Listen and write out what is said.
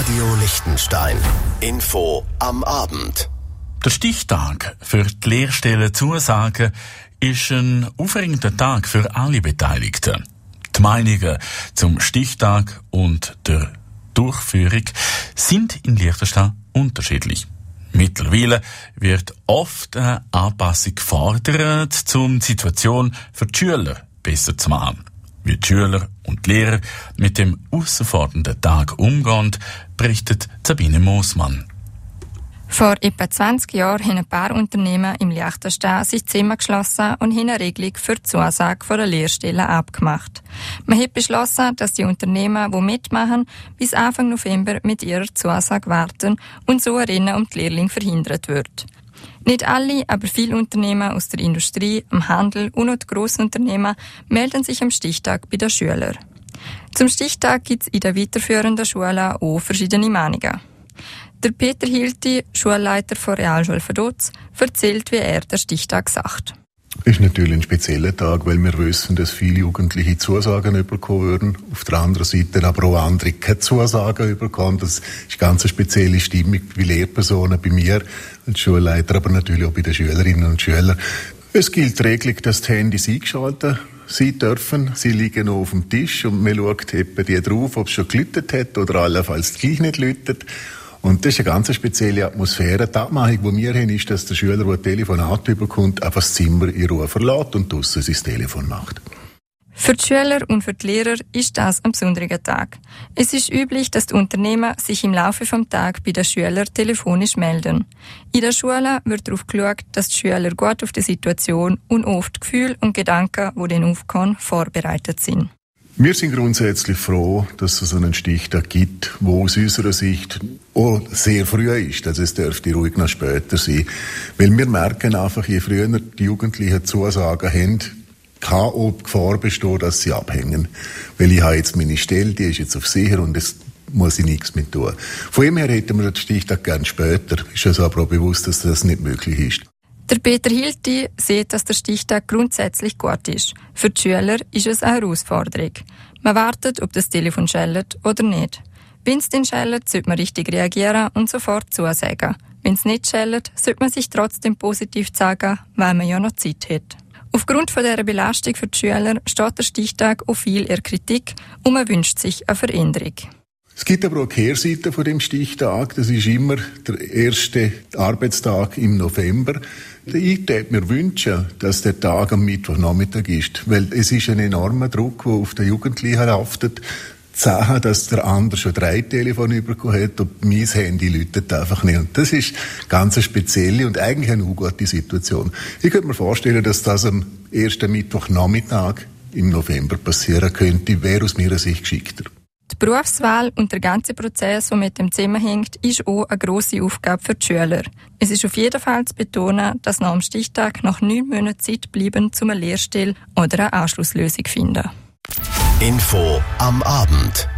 Radio Liechtenstein. Info am Abend. Der Stichtag für die Lehrstellenzusagen ist ein aufregender Tag für alle Beteiligten. Die Meinungen zum Stichtag und der Durchführung sind in Liechtenstein unterschiedlich. Mittlerweile wird oft eine Anpassung gefordert, um die Situation für die Schüler besser zu machen. Wie die Schüler und die Lehrer mit dem herausfordernden Tag umgehen, berichtet Sabine Moosmann. Vor etwa 20 Jahren haben ein paar Unternehmen im Liechtenstein sich zusammengeschlossen und haben eine Regelung für die Zusage der Lehrstellen abgemacht. Man hat beschlossen, dass die Unternehmen, die mitmachen, bis Anfang November mit ihrer Zusage warten und so ein Rennen um die Lehrlinge verhindert wird. Nicht alle, aber viele Unternehmen aus der Industrie, am Handel und auch die Grossunternehmen melden sich am Stichtag bei den Schülern. Zum Stichtag gibt es in den weiterführenden Schulen auch verschiedene Meinungen. Der Peter Hilti, Schulleiter von Realschule Vaduz, erzählt, wie er den Stichtag sagt. Es ist natürlich ein spezieller Tag, weil wir wissen, dass viele Jugendliche Zusagen bekommen würden. Auf der anderen Seite aber auch andere keine Zusagen bekommen. Das ist eine ganz spezielle Stimmung bei Lehrpersonen, bei mir als Schulleiter, aber natürlich auch bei den Schülerinnen und Schülern. Es gilt die Regelung, dass die Handys eingeschaltet sein dürfen. Sie liegen noch auf dem Tisch und man schaut eben die drauf, ob es schon geläutet hat oder allenfalls gleich nicht läutet. Und das ist eine ganz spezielle Atmosphäre. Die Abmachung, die wir haben, ist, dass der Schüler, der ein Telefonat bekommt, einfach das Zimmer in Ruhe verlässt und draussen sein Telefon macht. Für die Schüler und für die Lehrer ist das ein besonderer Tag. Es ist üblich, dass die Unternehmen sich im Laufe des Tages bei den Schülern telefonisch melden. In der Schule wird darauf geschaut, dass die Schüler gut auf die Situation und auf die Gefühle und Gedanken, die dann aufkommen, vorbereitet sind. Wir sind grundsätzlich froh, dass es so einen Stichtag gibt, wo aus unserer Sicht auch sehr früh ist. Also es dürfte ruhig noch später sein. Weil wir merken einfach, je früher die Jugendlichen Zusagen haben, kann auch die Gefahr bestehen, dass sie abhängen. Weil ich habe jetzt meine Stelle, die ist jetzt auf sicher und es muss ich nichts mehr tun. Von dem her hätten wir den Stichtag gerne später. Ist uns aber auch bewusst, dass das nicht möglich ist. Der Peter Hilti sieht, dass der Stichtag grundsätzlich gut ist. Für die Schüler ist es eine Herausforderung. Man wartet, ob das Telefon schellt oder nicht. Wenn es dann schellt, sollte man richtig reagieren und sofort zusagen. Wenn es nicht schellt, sollte man sich trotzdem positiv sagen, weil man ja noch Zeit hat. Aufgrund von dieser Belastung für die Schüler steht der Stichtag auch viel in der Kritik und man wünscht sich eine Veränderung. Es gibt aber auch Kehrseiten von dem Stichtag. Das ist immer der erste Arbeitstag im November. Ich würde mir wünschen, dass der Tag am Mittwochnachmittag ist. Weil es ist ein enormer Druck, der auf den Jugendlichen haftet. Zu sagen, dass der andere schon 3 Telefone bekommen hat und mein Handy läutet einfach nicht. Und das ist ganz eine spezielle und eigentlich eine ungute Situation. Ich könnte mir vorstellen, dass das am ersten Mittwochnachmittag im November passieren könnte, wäre aus meiner Sicht geschickter. Die Berufswahl und der ganze Prozess, der mit dem zusammenhängt, ist auch eine grosse Aufgabe für die Schüler. Es ist auf jeden Fall zu betonen, dass nach dem Stichtag noch 9 Monate Zeit bleiben, um eine Lehrstelle oder eine Anschlusslösung zu finden. Info am Abend.